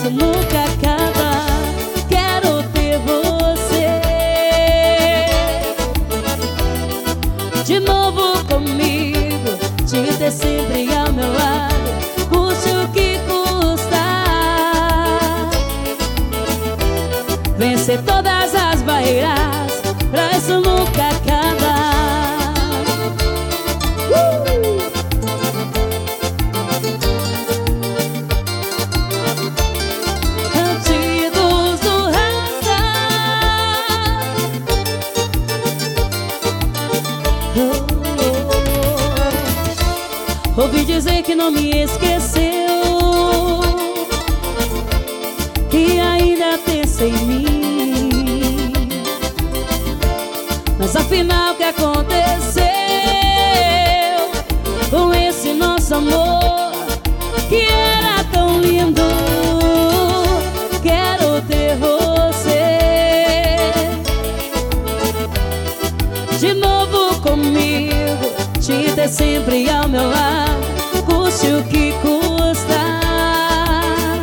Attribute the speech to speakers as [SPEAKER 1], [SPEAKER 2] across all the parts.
[SPEAKER 1] isso nunca acaba. Quero ter você de novo comigo, te ter sempre ao meu lado, custe o que custar. Vencer todas as barreiras, pra isso nunca acaba. Antigos do Rasta. Ouvi dizer que não me esqueceu, que ainda pensa em mim. Mas afinal o que aconteceu com esse nosso amor que era tão lindo? Quero ter você de novo comigo, te ter sempre ao meu lado, custe o que custar.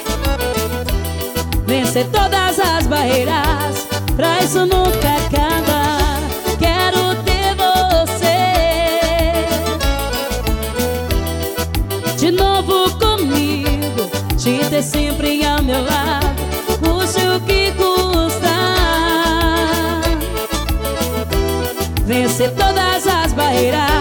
[SPEAKER 1] Vencer todas as barreiras, pra isso nunca acaba. Quero ter você de novo comigo, te ter sempre ao meu lado, custe o que custar. Vencer todas as barreiras,